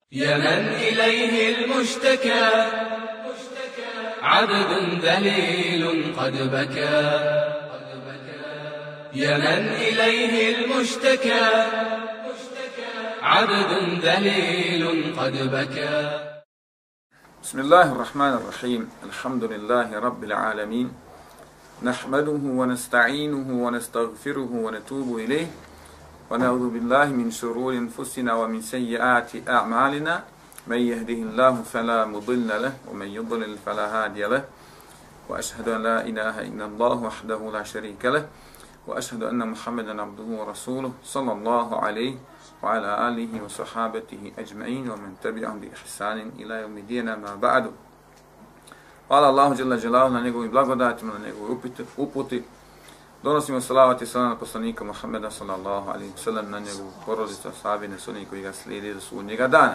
يا من إليه المشتكى عبد ذليل قد بكى. يا من إليه المشتكى عبد ذليل قد بكى. بسم الله الرحمن الرحيم. الحمد لله رب العالمين، نحمده ونستعينه ونستغفره ونتوب إليه، ونعوذ بالله من شرور أنفسنا ومن سيئات أعمالنا، من يهده الله فلا مضل له ومن يضلل فلا هادي له، وأشهد أن لا إله إلا الله وحده لا شريك له، وأشهد أن محمدا عبده ورسوله صلى الله عليه وعلى آله وصحابته أجمعين ومن تبعهم بإحسان إلى يوم الدين. ما بعد. Hvala Allahu dželle dželaluhu na njegovim blagodatima, na njegovoj uputi. Donosimo salavat i salam na poslanika Muhammeda sallallahu alejhi ve sellem, na njegovu porodicu, ashabine, oni koji ga slijede do sudnjega dana.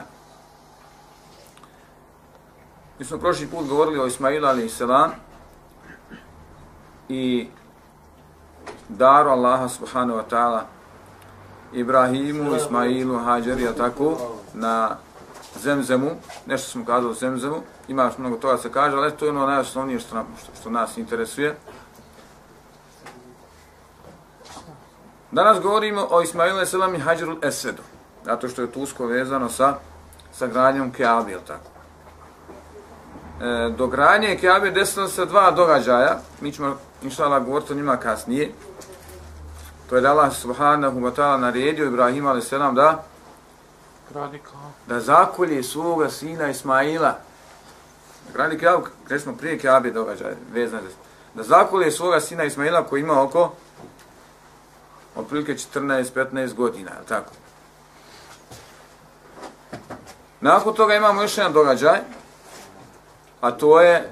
Mi smo prošli put govorili o Ismailu alejhi selam i daru Allaha subhanahu wa ta'ala Ibrahimu, Ismailu, Hađeri, tako, na Zemzemu. Nešto smo kazali o Zemzemu, ima još mnogo toga se kaže, ali to je ono najosnovnije što nas interesuje. Danas govorimo o Ismailu alejhi selam i Hađeru Esvedu, zato što je to usko vezano sa gradnjom Keabe, tako. Do gradnje Keabe desilo se dva događaja, mi ćemo inšallah govoriti o njima kasnije. To je da Allah subhanahu wa ta'ala naredio Ibrahima alejhi selam da zakolje svoga sina Ismaila. Gradi Keabu, gdje smo prije Keabe događaja vezano, da zakolje svoga sina Ismaila koji ima oko otprilike 14-15 godina, tako. Nakon toga imamo još jedan događaj, a to je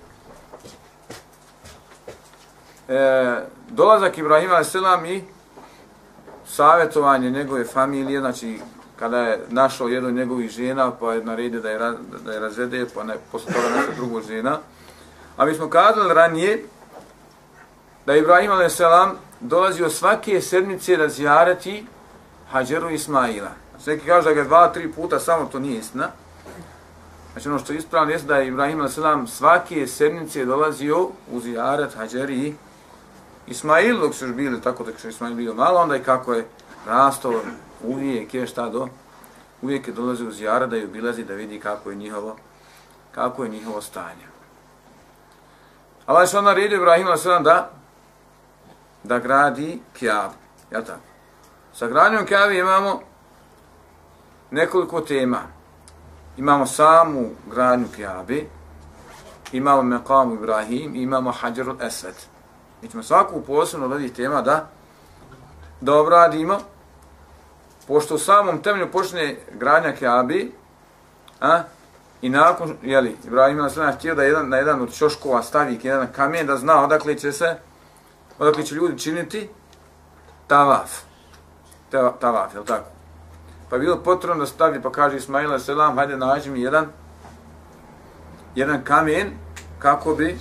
dolazak Ibrahima alejhi selam i savjetovanje njegove familije, znači kada je našao jednu od njegovih žena, pa je naredio da je razvede, pa posle toga našao drugu žena. A mi smo kazali ranije da Ibrahim alejhi selam dolazio svake sedmice da zijarati Hađeru Ismaila. Neki kažu da ga 2-3 puta, samo to nije istina. Znači ono što je ispravno jeste da je Ibrahim alejhi selam svake sedmice dolazio u zijarat Hađeri i Ismail, dok su još bili tako, dok su Ismail bio malo, onda i kako je rastao, uvijek je dolazio u zijarat da je obilazi, da vidi kako je njihovo stanje. Allah je naredio Ibrahim alejhi selam da gradi Keabu, jel tako? Sa gradnjom Keabe imamo nekoliko tema. Imamo samu gradnju Keabe, imamo Maqam Ibrahim, imamo Hađerul Esved. Mi ćemo svaku posebno od ovih tema da obradimo, pošto u samom temelju počne gradnja Keabe, i nakon, Ibrahim alejhi selam htio da na jedan od ćoškova stavi jedan kamen, da zna odakle će ljudi činiti tavaf, jel tako? Pa je bilo potrebno da stavi, pa kaže Ismail alejhi selam, hajde nađi mi jedan kamen kako bi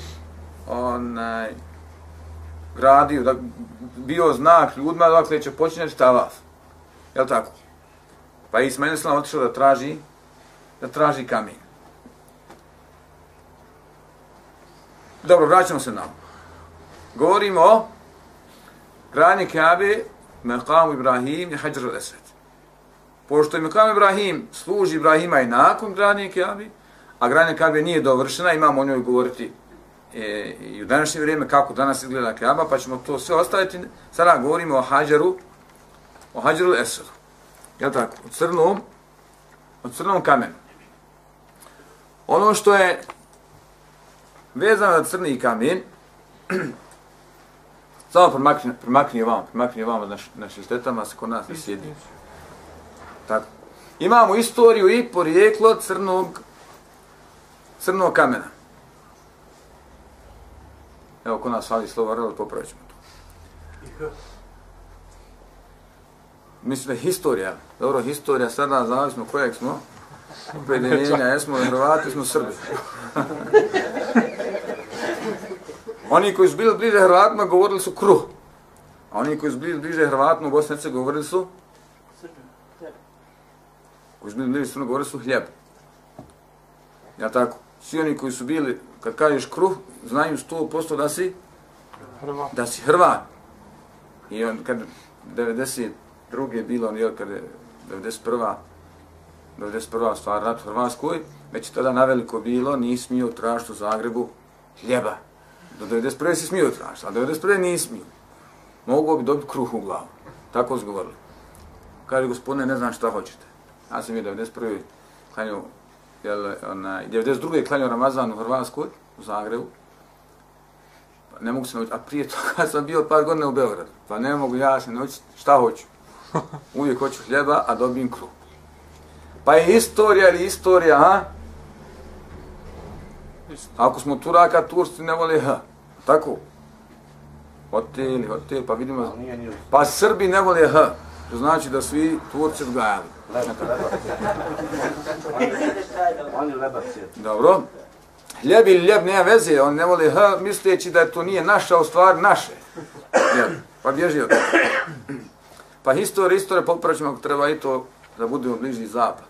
gradio, da bio znak ljudima odakle će počinjati tavaf, jel tako? Pa je Ismail alejhi selam otišao da traži kamen. Dobro, vraćamo se na ovo. Govorimo o gradnji Keabe, Maqam Ibrahim i Hađerul Esved. Pošto je Maqam Ibrahim služi Ibrahima i nakon gradnje Keabe, a gradnja Keabe nije dovršena, imamo o njoj govoriti i u današnje vrijeme kako danas izgleda Keaba, pa ćemo to sve ostaviti. Sada govorimo o Hađerul Esvedu. Jel tako? O crnom kamenu. Ono što je vezano za crni kamen, samo promakni vam na šestetama, se kod nas ne sjedi. Tako. Imamo istoriju i porijeklo crnog kamena. Evo, kod nas fali slovo R, popravit ćemo to. Mislim da je historija. Dobro, historija, sada zavisno kojeg smo. Opredeljenja, jesmo Hrvati, smo Srbi. Oni koji su bili bliže Hrvatima govorili su kruh. A oni koji su bili bliže Hrvatima u Bosni i Hercegovini govorili su koji su bili bliži Crne Gore su hljeb. Ja tako? Svi oni koji su bili, kad kažeš kruh, znaju 100% da si Hrvat. I on kad 92. bilo, on je kad je 91. stvar rat u Hrvatskoj, već tada naveliko bilo, nisi smio tražiti u Zagrebu hljeba. Do 91. si smio tražiti, a 91. nisi smio. Mogu bi dobiti kruh u glavu. Tako su govorili. Kaže, gospodine, ne znam šta hoćete. Ja sam je 91. klanio, 92. klanio Ramazan u Hrvatskoj, u Zagrebu. Pa ne mogu se naučiti, a prije toga sam bio par godina u Beogradu. Pa ne mogu ja se naučiti šta hoću. Uvijek hoću hljeba, a dobijem kruh. Pa je istorija ili istorija, ha? Ako smo Turaka, Turci ne vole ha. Tako? Hotel, pa vidimo. Pa Srbi ne vole ha. To znači da svi Turci odgajali. Dobro. Hljeb ili ljeb nema veze, on ne vole ha, misleći da to nije naša, u stvari naše. Pa bježi od toga. Pa historija popraćemo ako treba i to da budemo bliži zapad.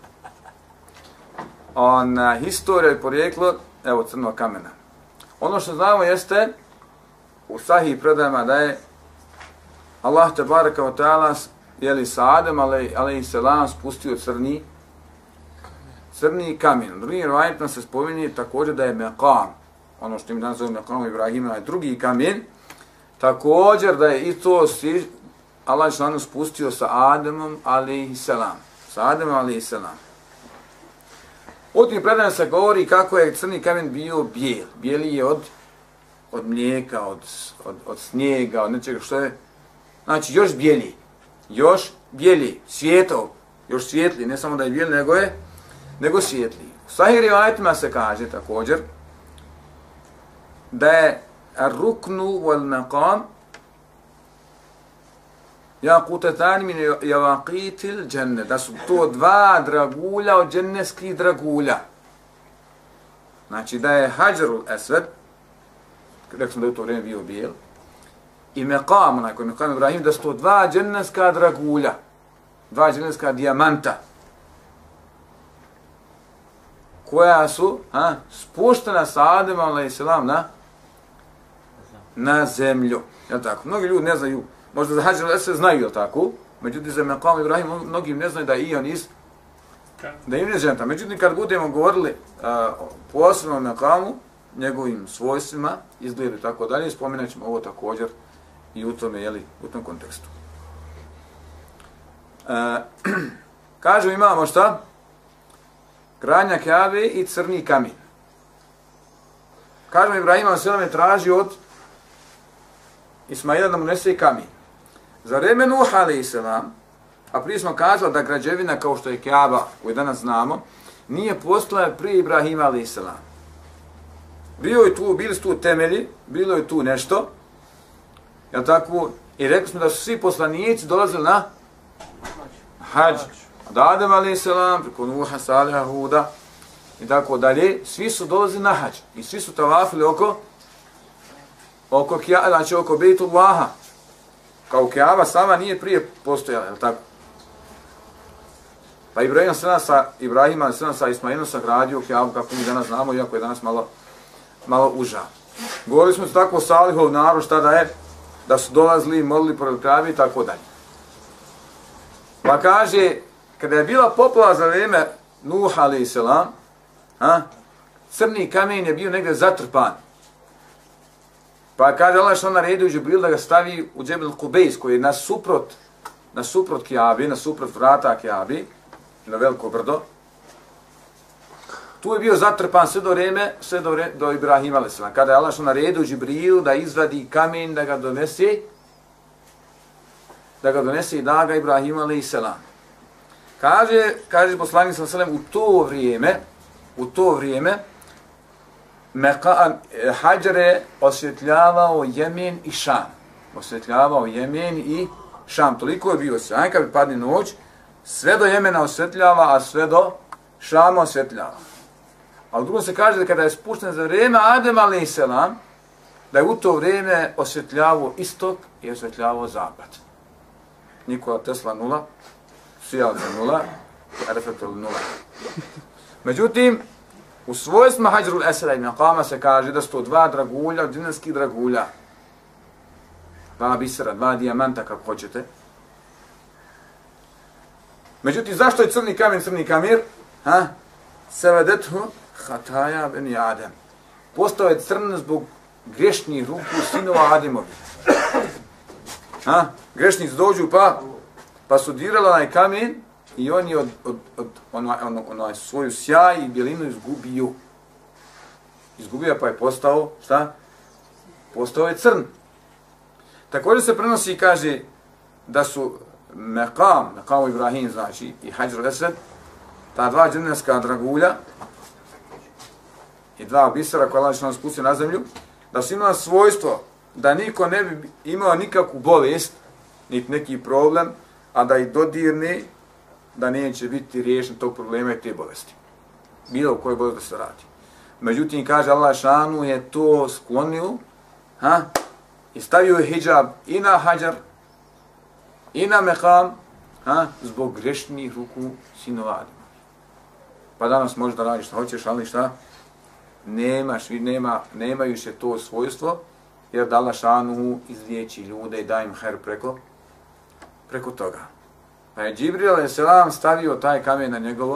Historija je porijeklo, evo crnog kamena. Ono što znamo jeste, u sahih predajama da je Allah te baraka wa ta'ala jeli sa Adem alejselam spustio crni kamen. U drugim rivajetima se spominje također da je meqam, ono što im danas zove meqam Ibrahima, je drugi kamen, također da je i to Allah je spustio sa Ademom alejselam. U tim predajama se govori kako je crni kamen bio bijel. Bijeli je od mlijeka, od snijega, od nečega što je, znači još bijeliji, svijetao, još svjetliji, ne samo da je bijel, nego svjetliji. U sahih rivajetima se kaže također da je ar-ruknu wal maqam yaqutatani min yawaqitil dženne, da su to dva dragulja od dženneskih dragulja. Znači da je Hajarul Aswad, rekli smo da je u to vrijeme bio bijel, i meqam, onaj koji je meqam Ibrahim, da su to dva dženneska dragulja, dva dženneska dijamanta, koja su spuštena sa Ademom alejselam na zemlju. Jel tako? Mnogi ljudi ne znaju, možda za Hajarul Aswad znaju, jel tako? Međutim, za meqam Ibrahim mnogi ne znaju da i on iz dženeta. Međutim, kad budemo govorili po osnovnom meqamu, njegovim svojstvima, izgledu i tako dalje, spomenut ćemo ovo također i u tom kontekstu. Kažu imamo šta? Gradnja Kjabe i crni kamen. Kažu Ibrahim a.s. je tražio od Ismaila da mu nese kamen. Za vreme Nuh a.s. a prije smo kazali da građevina kao što je Kjaba, koju danas znamo, nije postala prije Ibrahima a.s. Bili su tu temelji, bilo je tu nešto, jel tako? I rekli smo da su svi poslanici dolazili na hadž. Od Adem a.s. preko Nuha, Saliha, Huda i tako dalje, svi su dolazili na hadž. I svi su tavafili oko Bejtullaha. Kao Kjaba sama nije prije postojala, jel tako? Pa Ibrahima sa Ismailom sagradio Kjabu, kako mi danas znamo, iako je danas malo uža. Govorili smo tako o Salihov narod, šta da je, da su dolazili, molili pored Kjabe i tako dalje. Pa kaže, kada je bila poplava za vrijeme Nuh a.s., crni kamen je bio negdje zatrpan. Pa kaže Allah što naredio Džibril da ga stavi u Džebel Kubejs, koji je nasuprot Kjabe, nasuprot vrata Kjabe, na veliko brdo. Tu je bio zatrpan sve do Ibrahima a.s. Kada je Allah što naredio Džibrilu da izvadi kamen, da ga donese i da ga Ibrahima a.s. Kaže poslanik s.a.v. u to vrijeme Hadžar je osvjetljavao Jemen i Šam. Toliko je bio sjajan, kad bi padne noć, sve do Jemena osvjetljava, a sve do Šama osvjetljava. A u drugom se kaže da kada je spušten za vrijeme Adem a.s. da je u to vrijeme osvjetljavao istok i osvjetljavao zapad. Nikola Tesla 0, Sijalca 0, Arefetul nula. Međutim, u svojstvima Hadžrul Eseda i Maqama se kaže da su to dva dragulja, džinskih dragulja. Dva bisera, dva dijamanta, kako hoćete. Međutim, zašto je crni kamen? Sevedethu hataja beni Adem. Postao je crn zbog grešnih ruku sinova Ademovi. Grešnici dođu pa su dirali onaj kamen i oni od svoju sjaj i bjelinu izgubio. Izgubio pa je postao, šta? Postao je crn. Također se prenosi i kaže da su Maqam Ibrahim, znači, i Hadžrul Esed, ta dva dženevska dragulja i dva bisera koja Allah nam spustio na zemlju, da su imala svojstvo da niko ne bi imao nikakvu bolest, niti neki problem, a da ih dodirne, da neće biti riješen tog problema i te bolesti. Bilo u kojoj bolesti da se radi. Međutim, kaže Allah šanu je to sklonio, i stavio je hijab i na Hadžar, i na Maqam, zbog grešnih ruku sinova Adema. Pa danas možeš da radiš šta hoćeš, ali šta? Nema više to svojstvo, jer da Allah šanu izliječi ljude i daje im her preko toga. Pa je Džibril a.s. stavio taj kamen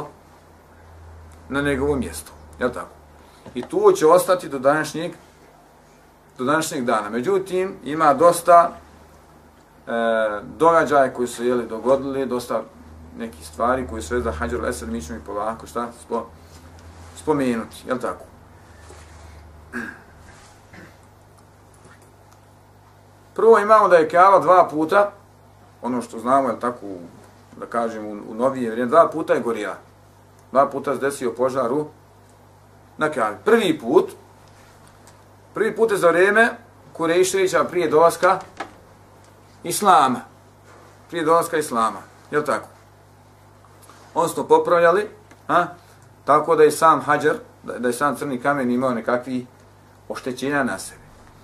na njegovo mjesto. Jel' tako? I tu će ostati do današnjeg dana. Međutim, ima dosta događaja koji su dogodili, dosta nekih stvari koji su već za Hadžrul Esed, mi ćemo ih polako spomenuti. Jel' tako? Prvo imamo da je Kaaba dva puta, ono što znamo, je tako, da kažem, u novije vrijeme, dva puta je gorila. Dva puta se desio požar na Kaabi. Prvi put je za vrijeme Kurejšića prije dolaska Islama. Prije dolaska Islama, jel' tako? Oni su popravljali, tako da je sam Hadžar, da je sam crni kamen imao nekakvi oštećenja na sebi.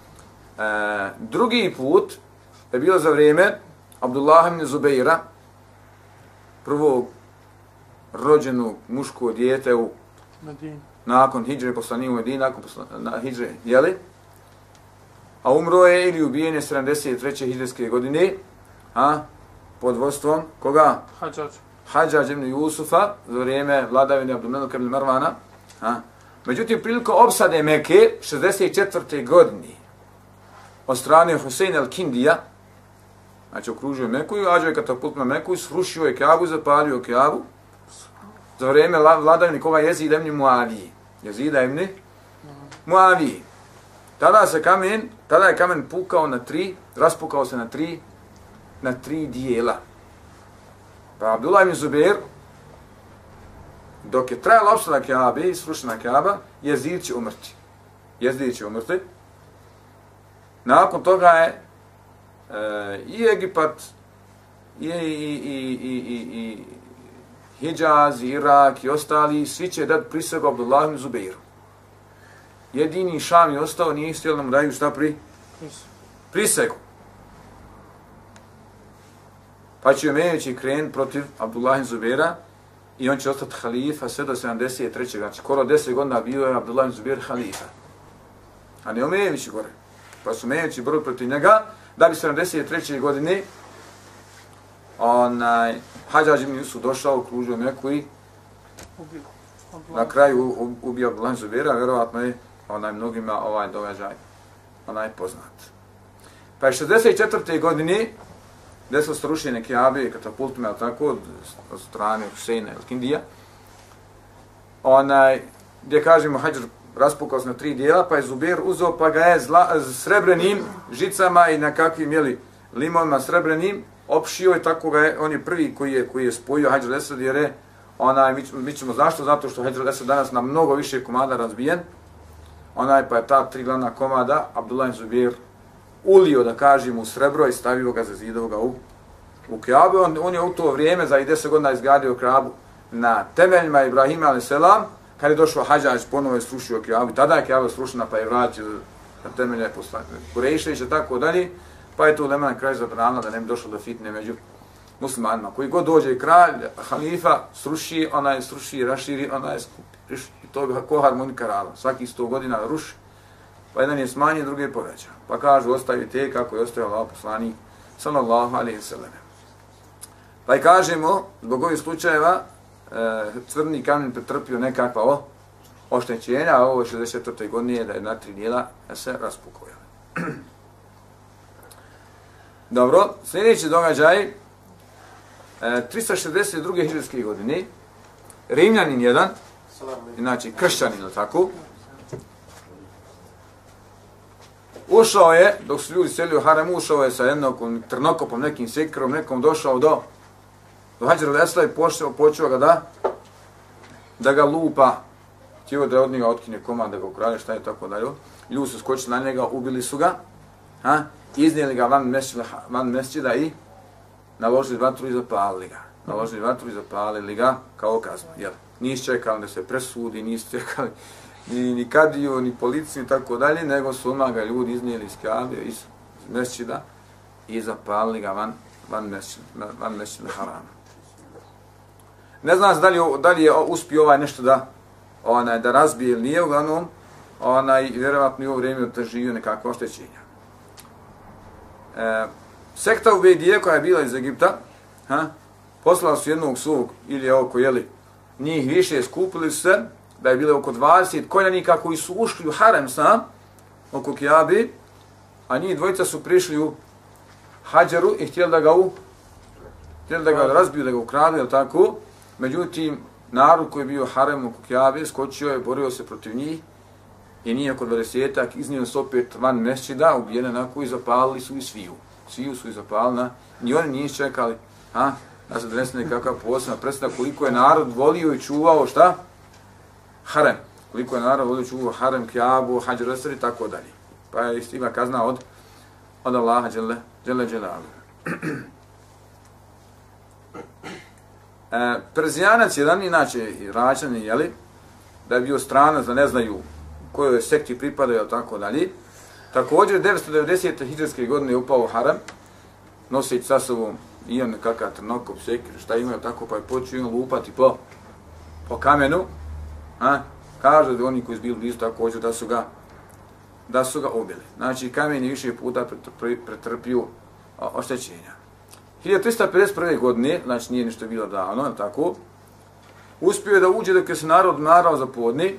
Drugi put je bilo za vrijeme Abdullah ibn Zubeira, prvog rođenog muškog dijete nakon hidže, poslanik u Medini, nakon hidže, jeli? A umro je ili ubijen je 73. hidžrijske godine, pod vodstvom koga? Hadžadž ibn Jusufa, za vrijeme vladavine Abdulmelika ibn Marvana. Međutim, prilikom opsade Mekke, 64. godine, od strane Husein al-Kindija, znači okružio Meku i ađao je katapult na Meku i srušio je Kaabu, zapalio Kaabu, za vrijeme vladavine koga Jezida ibn Muavije. Jezida ibn Muavije. Tada je kamen pukao raspukao se na tri dijela. Pa Abdullah ibn Zubair, dok je trajala opsada Kaabe i srušena Kaaba, Jezid će umrti. Nakon toga je i Egipat, i Hidžaz, i Irak i ostali, svi će dati prisegu Abdullah ibn Zubairu. Jedini Šam je ostao, nije htjeli da mu daju šta prisegu. Pa će Omejevići krenuti protiv Abdullah ibn Zubaira i on će ostati halifa sve do 73. Znači, skoro 10 godina bio je Abdullah ibn Zubair halifa. A ne Omejevići gore. Pa su Omejevići borili protiv njega, da bi 73. godine Hadžadž ibn Jusuf došao, okružio Meku i na kraju ubio Abdullah ibn Zubaira, vjerovatno je mnogima ovaj događaj poznat. Pa je 64. godine desilo se rušenje Kaabe katapultima, ali tako, od strane Huseina al-Kindija, gdje kažemo Hadžar raspukao se na tri dijela, pa je Zubair uzeo pa ga je srebrenim žicama i nekakvim limovima srebrenim opšio i tako ga je, on je prvi koji je spojio Hadžrul Esed, jer je mi ćemo zašto? Zato što Hadžrul Esed danas na mnogo više komada razbijen, pa je ta tri glavna komada Abdullah ibn Zubair ulio, da kažemo, u srebro i stavio ga, zazidao ga u Kaabu. On je u to vrijeme za 10 godina izgradio Kaabu na temeljima Ibrahima a.s. Kad je došao Hadžadž, ponovo je srušio Kaabu. Tada je Kaaba srušena pa je vratio na temelje Kurejšića i tako dalje. Pa je to ulema na kraju zabranila da ne bi došlo do fitne muslimanima. Koji god dođe kralj, halifa, sruši, onaj sruši, raširi, onaj skupi. I to bi ko harmonika rala. Svaki 100 godina ruši. Pa jedan je smanjen, drugi je povećan. Pa kažu, ostavi te kako je ostavio Allah poslanik, sallallahu alaihi sallam. Pa i kažemo, zbog ovih slučajeva, crni kamen pretrpio nekakva oštećenja, a ovo je 64. godine da je na 3 dijela se raspukao. Dobro, sljedeći događaj, 362. hidžrske godine, Rimljanin jedan, znači kršćanin, ili tako, ušao je, dok su ljudi selili u harem, ušao je sa jednom trnokopom, nekim sekirom, nekom došao do Hadžar al-Esla i počeo ga da ga lupa, htio da od njega otkine komad, da ga ukrade, šta je tako dalje. Ljudi su skočili na njega, ubili su ga, iznijeli ga van mesčida i naložili vatru i zapalili ga. Naložili vatru i zapalili ga kao kaznu. Nisu čekali da se presudi, nisu čekali ni kadiju, ni policiju i tako dalje, nego su odmah ga ljudi iznijeli iz Kabe, iz mesčida i zapalili ga van mesčida harama. Ne znam da li je uspio nešto da razbije ili nije, uglavnom, vjerovatno i u ovo vrijeme doživio nekakve oštećenja. Sekta Ubejdije koja je bila iz Egipta, poslala su jednog svog, ili oko, njih više, skupili su se, da je bilo oko 20 koljanika koji su ušli u harem sam, oko Kjabe, a njih dvojica su prišli u Hadžaru i htjeli da ga razbiju, da ga ukradu, jel tako? Međutim, narod koji je bio u haremu oko Kjabe, skočio je, borio se protiv njih i nije oko 20-ak, iznijeli su opet van mesčida, ubijene onako i zapalili su i sviju. Sviju su i zapalili, ni oni nisu čekali, da se donese nekakav posebna predstava koliko je narod volio i čuvao šta? Harem. Koliko je narod volio i čuvao harem, Kjabu, Hadžar al-Esr i tako dalje. Pa je ima kazna od Allaha dželle dželaluhu. Perzijanac jedan, inače Iračani, da je bio stranac, da ne znaju kojoj sekti pripadaju, tako dalje. Također, 990. hidžrske godine je upao u harem, noseći sa sobom i on nekakav trnokop, sekir, šta imaju, tako pa je počeo lupati po kamenu. Kažu da oni koji su bili blizu također da su ga ubili. Znači, kamen je više puta pretrpio oštećenja. 1351. godine, znači nije ništa bilo davno, tako, uspio je da uđe dok je se narod marao za podni,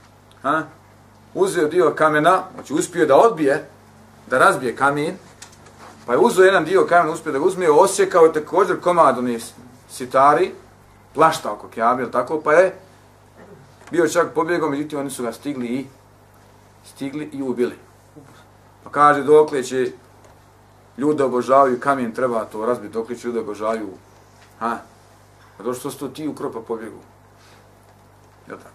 uzeo dio kamena, znači uspio da odbije, da razbije kamen, pa je uzeo jedan dio kamena, uspio da ga uzme, osjekao je također komad onih sitari, plašta oko Kjabe, tako, pa je bio čak pobjegao, međutim oni su ga stigli i ubili. Pa kaže, dokle će ljudi obožavaju kamen, treba to razbiti, dokle će ljudi obožavaju, pa došto su to ti u kropa pobjegu. Jel tako?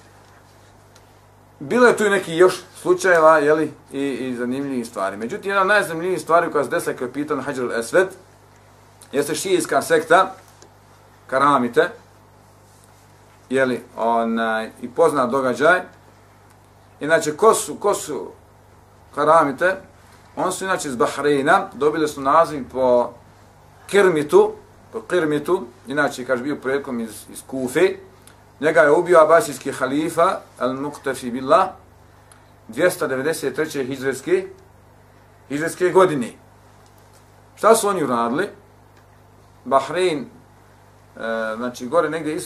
Bilo je tu i neki još slučajeva, i zanimljivih stvari. Međutim, jedna od najzanimljivih stvari koja se desila kada je pitan Hadžar al-Esved, jeste šijijska sekta, Karamite, i poznat događaj. Inače, ko su Karamite? Oni su inače iz Bahreina, dobili su naziv po Kirmitu, inače kaže bio projekom iz Kufe. Njega je ubio abasijski halifa al-Muqtafi billah 293. hidžrske godine. Šta su oni uradili? Bahrein, znači gore negdje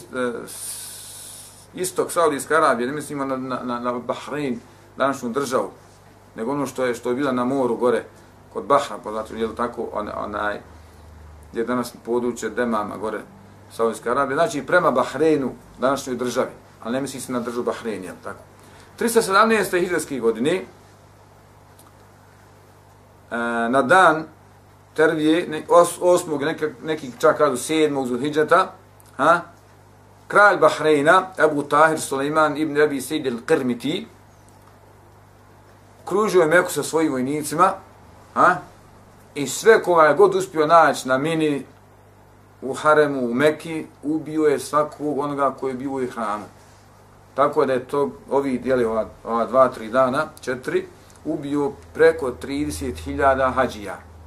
istok Saudijske Arabije, ne mislimo na Bahrein, današnju državu, nego ono što je bila na moru gore, kod Bahra, poznato, je li tako, gdje je danas područje Demama gore, Saudijske Arabije, znači prema Bahreinu, današnjoj državi, ali ne misli se na državu Bahrein, je li tako. 317. hidžrske godine, na dan Tervije, 8. nekih čak kažu 7. Zulhidžeta, kralj Bahreina, Ebu Tahir Suleiman ibn Abi Sejd al-Qirmiti, kružio je Meku sa svojim vojnicima, i sve koga je god uspio naći na mini u haremu u Meki, ubio je svakog onoga koji je bio u hramu. Tako da je to ova 2-3 dana, 4, ubio preko 30.000 hađija.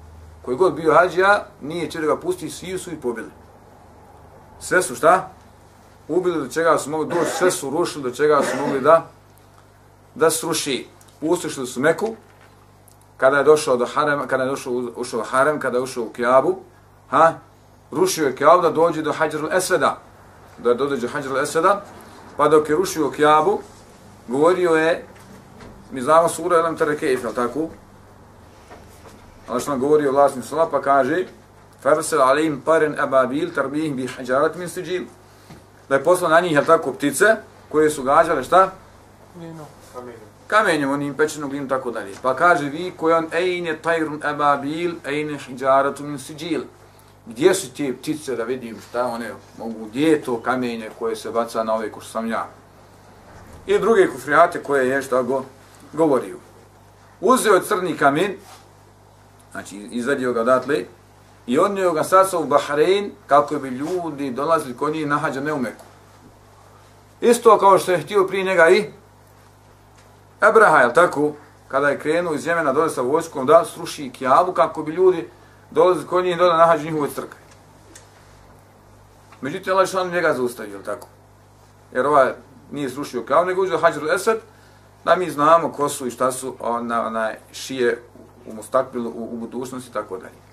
koji god bio hađija, nije će da ga pusti, svi su i pobili. Sve su šta? Ubili do čega su mogli doći, sve su rušili do čega su mogli da sruši. Pustišli su Meku, kada je došao do Harema, kada je ušao u Harem, kada je ušao u Kjabu, rušio je Kjabu da dođe do Hadžarul Esveda, da dođe do Hadžarul Esveda, pa dok je rušio Kjabu, govorio je, mi znamo sura Elem Tere Kejf, jel tako? Ali što nam govori o vlasnim sala, pa kaže Fersel alim paren ababil tarbihim bi hađarat min siđil. Da je poslao na njih, jel tako, ptice, koje su gađale šta? Kamenjem, onim pečenog glinu, tako dalje. Pa kaže vi kojan ejne tajrun ababil, ejne hađaratu min siđil. Gdje su te ptice da vidim šta one mogu, gdje je to kamenje koje se baca na ove ko što sam ja. I druge kufrijate koje je šta govorio. Uzeo crni kamen, znači izvadio ga odatle, i odnio ga sasao u Bahrein kako bi ljudi dolazili kod njih na hađa, ne u Meku. Isto kao što je htio prije njega i Ebraha, jel tako, kada je krenuo iz Jemena dole sa vojskom da sruši Kjabu kako bi ljudi dolazili kod njih dole na hađu njihove crkve. Međutim, Allah što on njega zaustavio, jel tako? Jer ovaj nije srušio Kjabu, nego uzeo Hadžarul Esved, da mi znamo ko su i šta su šije u mustakbilu, u budućnosti i tako dalje.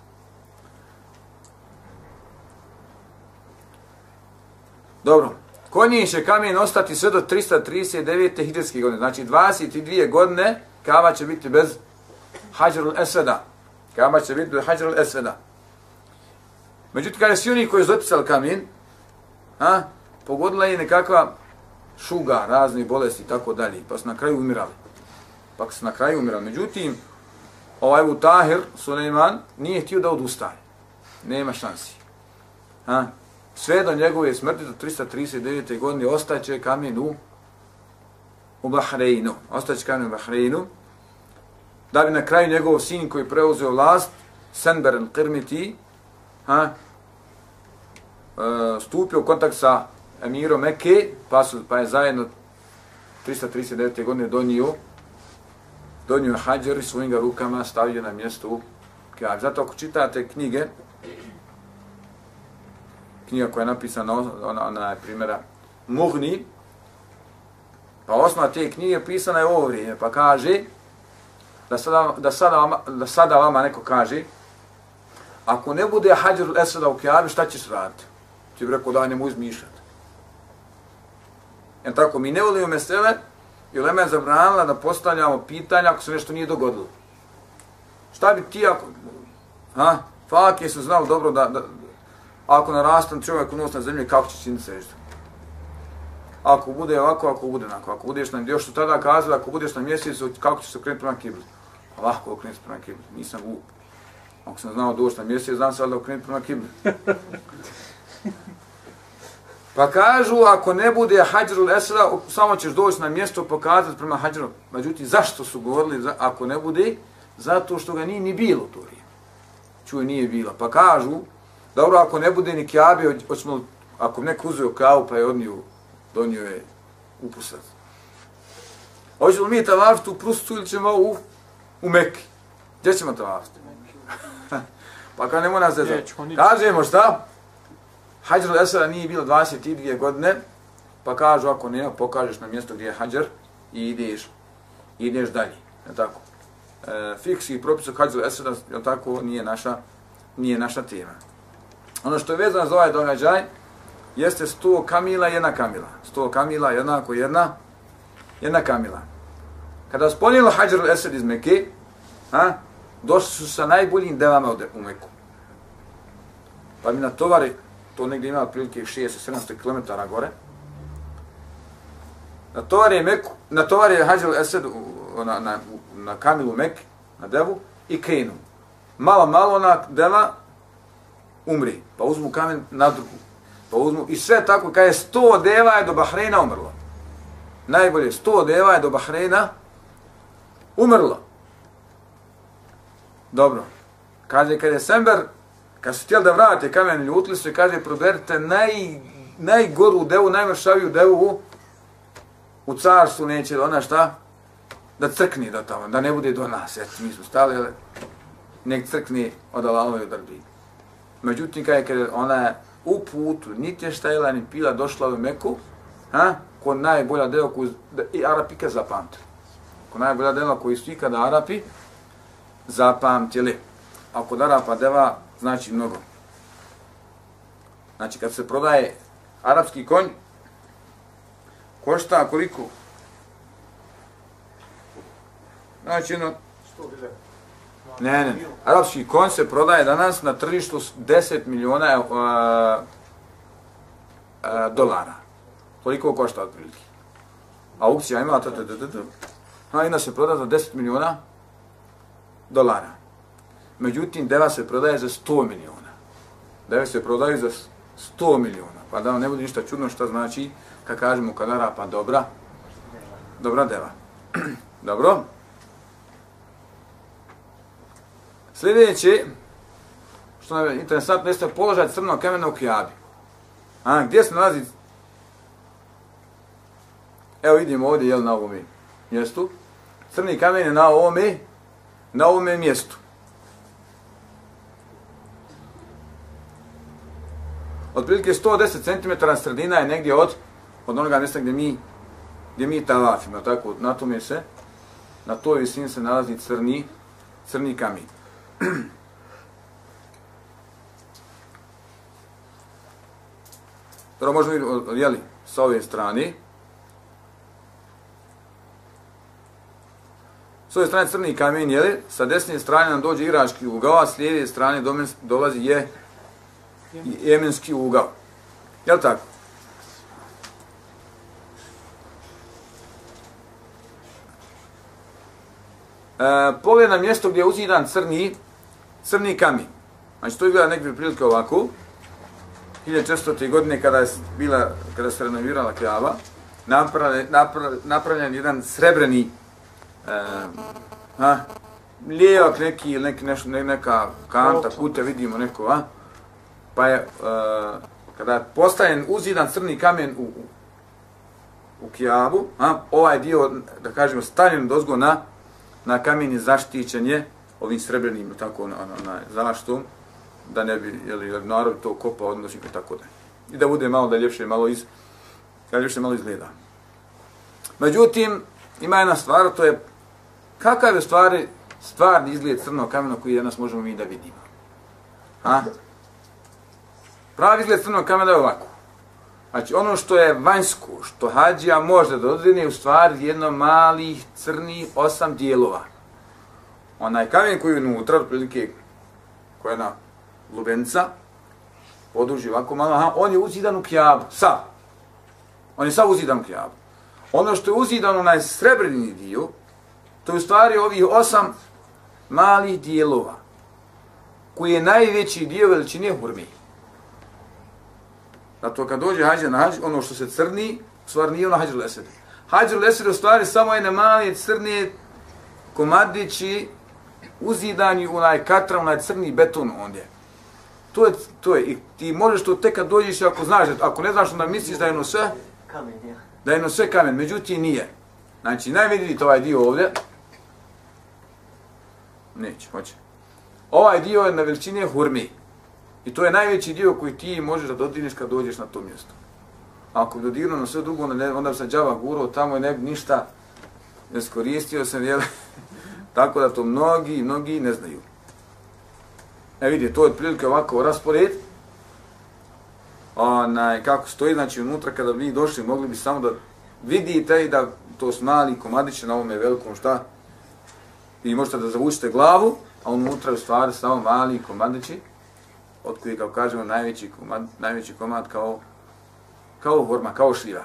Dobro, kod njih će kamen ostati sve do 339. hidžrske godine, znači 22 godine Kaba će biti bez Hadžarul Esveda. Kaba će biti bez Hadžarul Esveda. Međutim, kada svi oni koji su doticali kamen, pogodila je nekakva šuga, raznih bolesti i tako dalje, pa su na kraju umirali. Međutim, ovaj Ebu Tahir, Suleiman, nije htio da odustaje. Nema šansi. Sve do njegove smrti, do 339. godine, ostaće kamen u Bahreinu. Da bi na kraju njegov sin koji preuzeo vlast, Senber al-Qirmiti, stupio u kontakt sa emirom Mekke, pa je zajedno 339. godine donio hađar i svojim ga rukama stavio na mjesto u Kjabi. Zato ako čitate knjiga koja je napisana, ona je primjera Mughni, pa osnova te knjige pisana je ovo vrijeme, pa kaže da sada vama neko kaže ako ne bude Hadžarul Esveda u Kjabi, šta ćeš raditi? Ti bi rekao da ne mu izmišljati. Jer tako, mi ne volimo mesele i ulema je zabranila da postavljamo pitanja ako se nešto nije dogodilo. Šta bi ti ako... Fakije su znali dobro da ako narastan čovjek u nos na zemlji, kako će činiti seždu? Ako bude ovako, ako bude onako. Ako budeš na... Još su tada kazali, ako budeš na mjesecu, kako ćeš se okrenuti prema kibli? Lako okrenuti prema kibli, nisam glup. Ako sam znao doći na mjesec, znam se da okrenuti prema kibli. Pa kažu, ako ne bude Hadžarul Esveda, samo ćeš doći na mjesto pokazati prema Hadžaru. Međutim, zašto su govorili ako ne bude? Zato što ga nije ni bilo to vrijeme. Čuje, nije bilo. Pa kažu, dobro, ako ne bude ni Kjabe, ako neko uzeo Kjabu pa je donio je upusat. Hoćemo mi tavafiti u Prustu ili ćemo u Mekki? Gdje ćemo tavafiti? Pa kao ne mora se zati. Kažemo šta? Hadžarul Esveda nije bilo 22 godine, pa kažu ako ne, pokažeš na mjesto gdje je Hadžar i ideš dalje. Je tako? Fikski propis o Hadžarul Esveda, je tako, nije naša tema. Ono što je vezano za ovaj događaj jeste 100 kamila i 1 kamila. 100 kamila jednako jedna kamila. Kada spolnilo Hadžarul Esved iz Mekke, došli su sa najboljim devama u Meku. Pa mi natovari, to negdje ima otprilike 600-700 km gore, natovari Hadžarul Esved na kamilu Mekke, na devu, i krenu. Malo ona deva umri, pa uzmu kamen na drugu, pa uzmu, i sve tako, kada je 100 deva je do Bahreina umrlo. Najbolje, 100 deva je do Bahreina umrlo. Dobro. Kaže, kada je Sember, kad su htjeli da vrate kamen, ljutili su i kaže, proberite najgoru devu, najmršaviju devu u carstvu, neće ona šta? Da crkni do tamo, da ne bude do nas. Eto, mi smo stali, nek crkne od Allahove odredbi. Međutim, kada ona je u putu, niti je štajila, ni pila, došla u Meku, kod najbolja dela koju i Arapi kad zapamtili. Kod najbolja dela koju su ikada Arapi zapamtili. A kod Arapa deva znači mnogo. Znači, kad se prodaje arapski konj, košta koliko? Znači, Ne. Arapski konj se prodaje danas na tržištu 10 miliona dolara. Toliko košta otprilike. Aukcija ima, jedna se prodaje za 10 miliona dolara. Međutim, deva se prodaje za 100 miliona. Deve se prodaju za 100 miliona. Pa da vam ne bude ništa čudno šta znači kad kažemo kad Arapa dobra deva. Dobro? Sljedeće, što nam je interesantno, jeste položaj crnog kamena u Kijabi. Gdje se nalazi? Evo vidimo ovdje, na ovome mjestu. Crni kamen je na ovome mjestu. Otprilike 110 cm sredina je negdje od onoga mjesta gdje mi tavafimo. Tako, na toj visini se nalazi crni kamen. Dobro, možemo vidjeti, sa ove strane. S ove strane crni kamen, sa desne strane nam dođe irački ugao, a s lijeve strane dolazi jemenski ugao. Jel' tako? Pogled na mjesto gdje je uzidan crni kamen. Znači, to izgleda nekakve prilike ovako. 1400. godine kada se renovirala Kjaba, napravljen jedan srebreni lijevak neki ili neka kanta, kute, vidimo neko, pa je, kada je postavljen uzidan crni kamen u Kjabu, ovaj dio, da kažemo, stavljen dozgo na kamen je zaštićen je ovim srebrenim, tako, zaštom, da ne bi, narod to kopao, odnosno i tako da. I da bude malo, da ljepše malo izgleda. Međutim, ima jedna stvar, to je kakav je stvarni izgled crnog kamena koji danas možemo mi da vidimo. Pravi izgled crnog kamena je ovako. Znači, ono što je vanjsko, što hađija može da dodirne, u stvari jedno malih crnih 8 dijelova. Onaj kamen koji je unutra, otprilike koja je jedna lubenica, poduži ovako malo, on je uzidan u Kjabu, sav. On je sav uzidan u Kjabu. Ono što je uzidan onaj srebrni dio, to je u stvari ovih 8 malih dijelova, koji je najveći dio veličine hurme. Zato kad dođe hađa na hađ, ono što se crni, u stvari nije ono hađul esed. Hađul esed u stvari samo jedne male crne komadići uzidani u onaj katra, onaj crni beton ondje. To je. I ti možeš to tek kad dođeš, ako ne znaš onda misliš da je ono sve kamen, da je ono sve kamen, međutim nije. Znači, vidite ovaj dio ovdje. Neće, hoće. Ovaj dio je na veličine hurme. I to je najveći dio koji ti možeš da dodirneš kad dođeš na to mjesto. Ako bi dodirno na sve drugo, onda bi se džava gurao tamo i ne bi ništa iskoristio sam, tako da to mnogi ne znaju. Vidite, to je otprilike ovako raspored. Kako stoji, znači unutra kada bi došli, mogli bi samo da vidite i da to su mali komadići na ovome velikom šta. I možete da zavučite glavu, a unutra je u stvari samo mali komadići, od koji, kao kažemo, najveći komad kao horma, kao šljiva.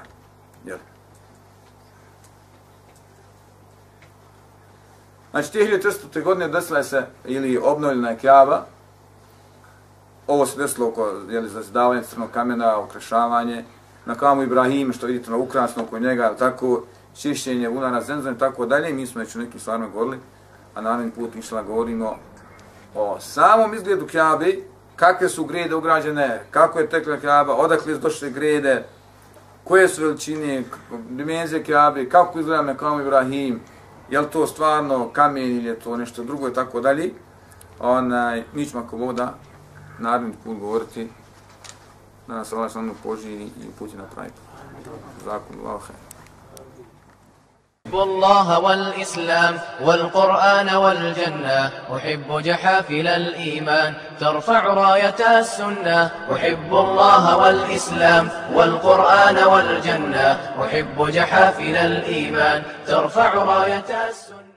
Znači, te 1400. godine desila se, ili obnovljena je Kjaba. Ovo se desilo oko zazidavanja crnog kamena, okrašavanje, na kamu Ibrahim, što vidite na ukrasno oko njega, tako, čišćenje bunara Zemzem i tako dalje. Mi smo već u nekim stvarima govorili, a naredni put išla govorimo o samom izgledu Kjabe, kakve su grede ugrađene, kako je tekla Kjaba, odakle su došle grede, koje su veličine, dimenzije Kjabe, kako izgleda na kamu Ibrahim, je li to stvarno kamen ili je to nešto drugo i tako dalje. mi ćemo ako Bog da naredni put govoriti da nas Allah šalno poživi i uputi na pravi put. Jazakumullahu khairan. أحب الله والإسلام والقرآن والجنة أحب جحافل الإيمان ترفع راية السنة أحب الله والإسلام والقرآن والجنة أحب جحافل الإيمان ترفع راية السنة